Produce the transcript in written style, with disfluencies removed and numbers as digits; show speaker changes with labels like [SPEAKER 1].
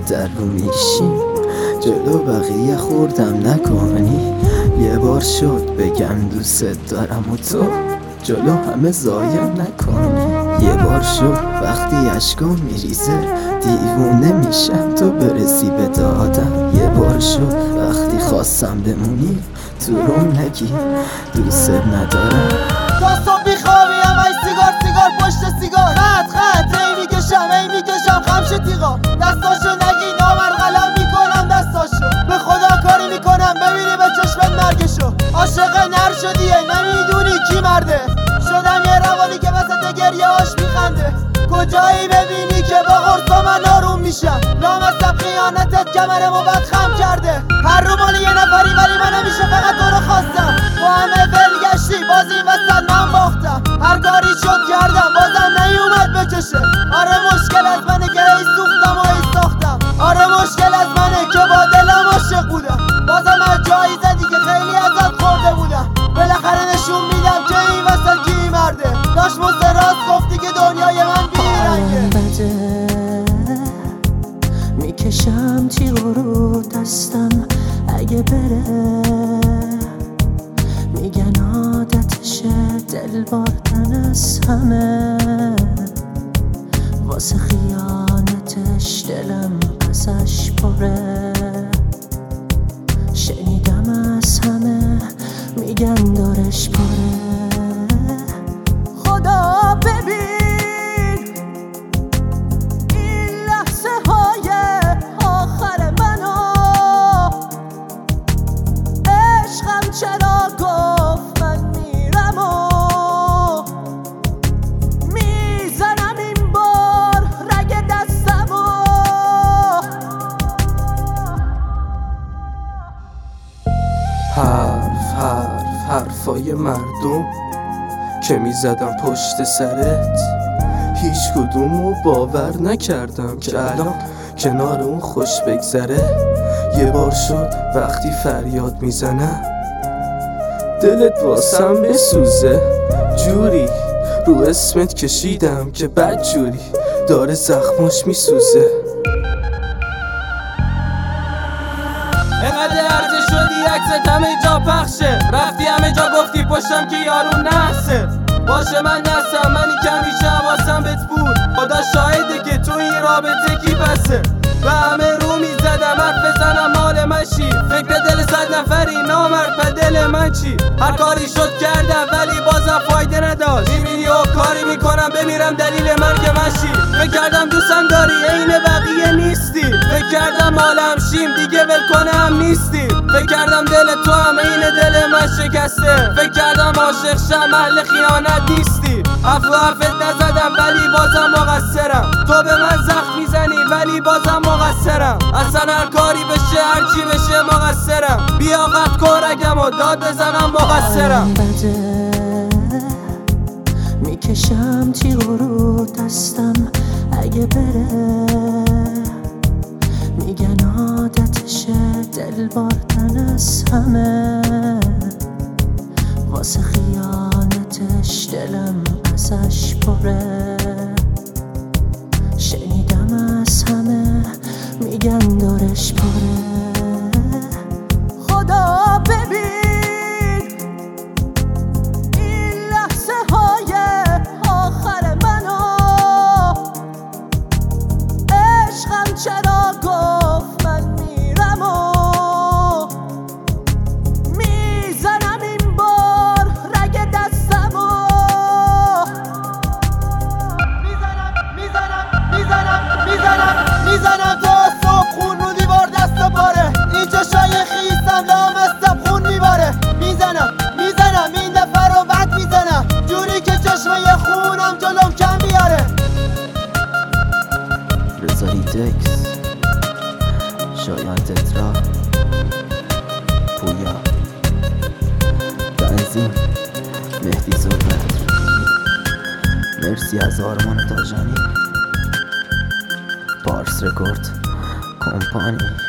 [SPEAKER 1] در رو میشیم، جلو بقیه خوردم نکنی. یه بار شد بگم دوست دارم و تو جلو همه ضایع نکنی. یه بار شد وقتی اشکام میریزه دیوونه میشم تو برسی به دادم. یه بار شد وقتی خواستم بمونی تو روم نگی دوست ندارم.
[SPEAKER 2] تا صبح بیخوابیم ای سیگار سیگار پشت سیگار، خط خط ای میکشم خمش تیغا. دستاشو نگی نامر قلم میکنم دستاشو، به خدا کاری میکنم ببینی به چشمت مرگشو. عاشق نر شدیه نمیدونی کی مرده، شدم یه روانی که وسط گریه هاش میخنده. کجایی ببینی که با قرصا من آروم میشم، لامصب خیانتت کمرمو بدخم کرده. هر رو مال یه نفری ولی من همیشه فقط تو رو خواستم. با همه ولگشتی باز این وسط من باختم، هر کاری شد کردم بازم نیومد بچشه. آره مشکل از منه که هی سوختم و هی ساختم، آره مشکل از منه که با دلم عاشق بودم. بازم از جایی زدی که خیلی ازت خورده بودم، بالاخره نشون میدم که این وسط کی مرده. داشت راست گفتی که دنیای من بیرنگه.
[SPEAKER 3] میکشم تیغ رو دستم اگه بره، میگن عادتشه دل بردن از همه. واسه خیانتش دلم ازش پره، شنیدم از همه میگن دارش پره. خدا ببین این لحظه های آخر منو، عشقم چرا گفت من میرم و میزنم این بار رگ دستمو.
[SPEAKER 4] حرفای مردم که میزدم پشت سرت هیچ کدومو باور نکردم که الان کنار اون خوش بگذره. یه بار شد وقتی فریاد میزنم دلت واسم بسوزه، جوری رو اسمت کشیدم که بد جوری داره زخماش میسوزه.
[SPEAKER 5] اینقدر ارزه شدی عکست همه جا پخشه، رفتی همه جا گفتی پشتم که یارو نحسه. باشه من نستم منی که همیشه حواسم بهت بود، خدا شاهده که تو این رابطه کی پسه. و همه رو میزدم حرف بزنم مال من چی، فکر دل 100 نفری نامرد په دل من چی. هر کاری شد کردم ولی بازم فایده نداشت، این ویدیو کاری میکنم بمیرم دلیل مرگ من چی. فکر کردم دوستم داری عین بقیه نیستی، فکر کردم عالم شیم دیگه ول کنم نیستی. فکر کردم دل تو هم عین دل من شکسته، فکر کردم عاشق شم اهل خیانت نیستی. حرف و حرفت نزدم ولی بازم مقصرم، تو به من زخم میزنی ولی بازم مقصرم. اصلا هر کاری بشه هر چی بشه مقصرم، بیا قط کن و داد بزنم مقصرم.
[SPEAKER 3] میکشم تیغ رو دستم اگه بره، میگن عادتشه دل بردن از همه. واسه خیانتش دلم ازش پره، شنیدم از همه میگن دارش پره. خدا ببین این لحظه های آخر منو، عشقم چرا گفت من میرم و میزنم این بار رگ دستمو.
[SPEAKER 2] میزنم تا صبح خون رو دیوار دست و پاره، این چشای خیسم لامصب خون میباره. میزنم این دفعه رو بد میزنم، جوری که چشمه خونم جلوم کم بیاره.
[SPEAKER 1] رضایی دکس، شایان تترا، پویا، بنزین، مهدی زربت. مرسی از آرمان تاجانی، پارس رکورد کمپانی.